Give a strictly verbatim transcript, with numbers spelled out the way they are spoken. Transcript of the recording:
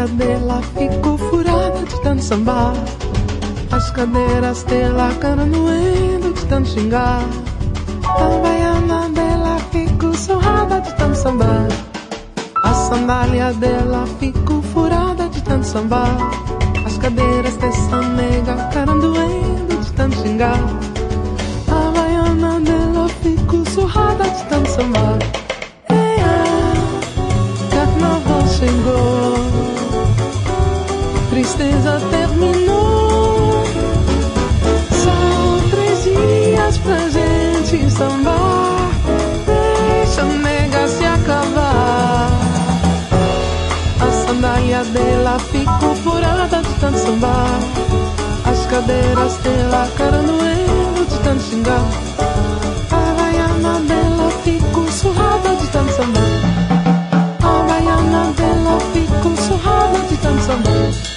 sandália dela ficou furada de tanto sambar. As cadeiras dela caram doendo de tanto xingar. A baiana dela ficou surrada de tanto sambar. A sandália dela ficou furada de tanto sambar. As cadeiras dessa nega caram doendo de tanto xingar. A baiana dela ficou surrada de tanto sambar. Carnaval chegou, tristeza terminou. Só três dias pra gente sambar. Deixa a nega se acabar. A sandália dela ficou furada de tanto sambar. As cadeiras dela caram doendo de tanto xingar. A baiana dela ficou surrada de tanto sambar. A baiana dela ficou surrada de tanto sambar.